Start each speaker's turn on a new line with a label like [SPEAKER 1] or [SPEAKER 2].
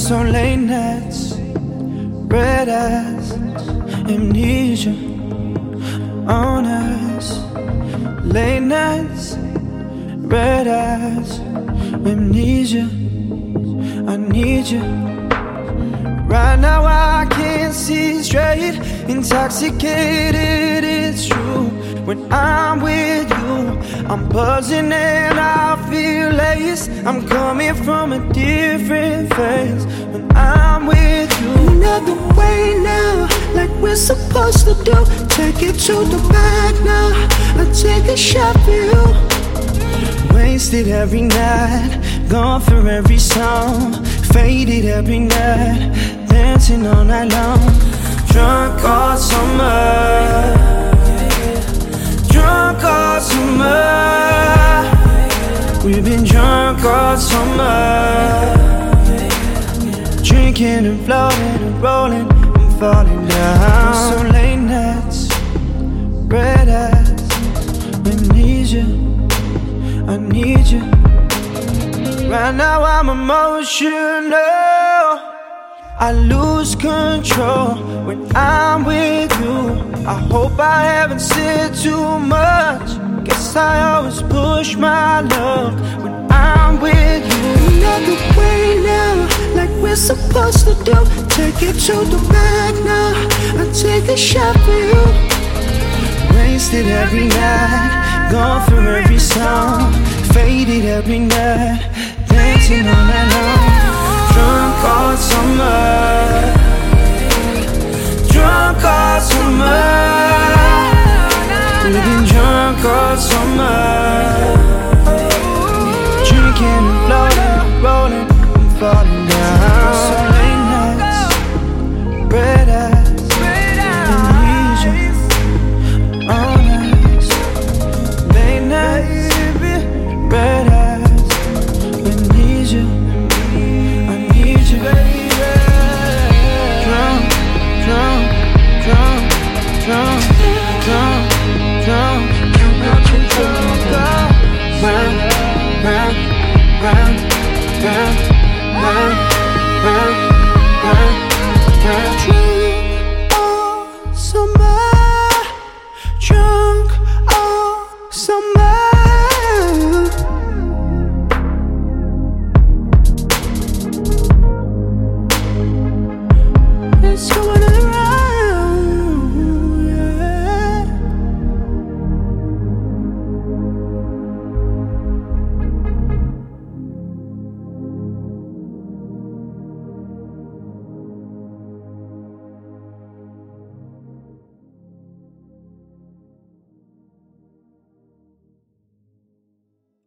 [SPEAKER 1] So late nights, red eyes, amnesia on us. Late nights, red eyes, amnesia. I need you. Right now I can't see straight. Intoxicated, it's true. When I'm with you, I'm buzzing and I feel lace. I'm coming from a different phase. When I'm with you,
[SPEAKER 2] another way now, like we're supposed to do. Take it to the back now. I take a shot for you.
[SPEAKER 1] wasted every night, gone for every song, faded every night, dancing all night long. Drunk all summer, drunk all summer. We've been drunk all summer, drinking and floating and rolling and falling down. So late nights, red eyes, amnesia. I need you. Right now I'm emotional, I lose control when I'm with you. I hope I haven't said too much. Guess I always push my luck when I'm with you.
[SPEAKER 2] Another way now, like we're supposed to do. Take it to the back now. I take a shot for you.
[SPEAKER 1] Wasted every night, gone for every song, faded every night, dancing all night long. Drunk all summer, drunk all summer. We've been drunk all summer, drinking and floating, rolling and falling.